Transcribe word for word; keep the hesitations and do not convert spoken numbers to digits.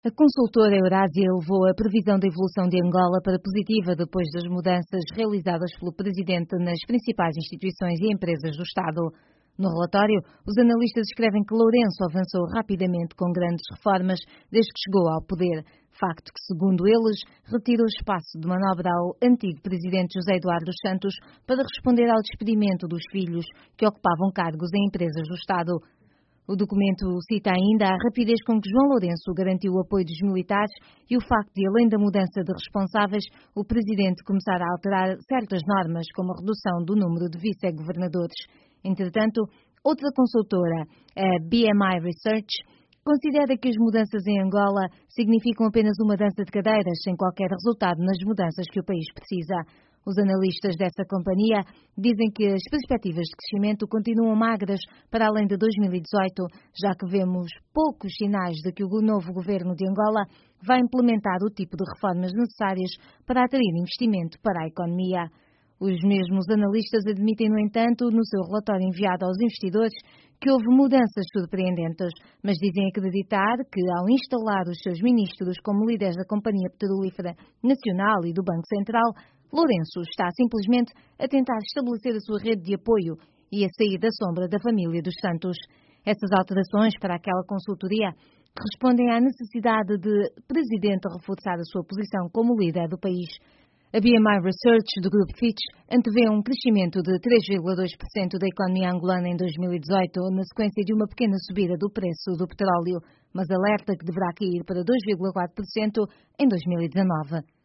A consultora Eurásia elevou a previsão da evolução de Angola para positiva depois das mudanças realizadas pelo Presidente nas principais instituições e empresas do Estado. No relatório, os analistas escrevem que Lourenço avançou rapidamente com grandes reformas desde que chegou ao poder, facto que, segundo eles, retira o espaço de manobra ao antigo Presidente José Eduardo dos Santos para responder ao despedimento dos filhos que ocupavam cargos em empresas do Estado. O documento cita ainda a rapidez com que João Lourenço garantiu o apoio dos militares e o facto de, além da mudança de responsáveis, o Presidente começar a alterar certas normas, como a redução do número de vice-governadores. Entretanto, outra consultora, a B M I Research, considera que as mudanças em Angola significam apenas uma dança de cadeiras, sem qualquer resultado nas mudanças que o país precisa. Os analistas dessa companhia dizem que as perspectivas de crescimento continuam magras para além de dois mil e dezoito, já que vemos poucos sinais de que o novo governo de Angola vai implementar o tipo de reformas necessárias para atrair investimento para a economia. Os mesmos analistas admitem, no entanto, no seu relatório enviado aos investidores, que houve mudanças surpreendentes, mas dizem acreditar que, ao instalar os seus ministros como líderes da Companhia Petrolífera Nacional e do Banco Central, Lourenço está simplesmente a tentar estabelecer a sua rede de apoio e a sair da sombra da família dos Santos. Essas alterações para aquela consultoria respondem à necessidade de Presidente reforçar a sua posição como líder do país. A B M I Research do Grupo Fitch antevê um crescimento de três vírgula dois por cento da economia angolana em dois mil e dezoito, na sequência de uma pequena subida do preço do petróleo, mas alerta que deverá cair para dois vírgula quatro por cento em dois mil e dezanove.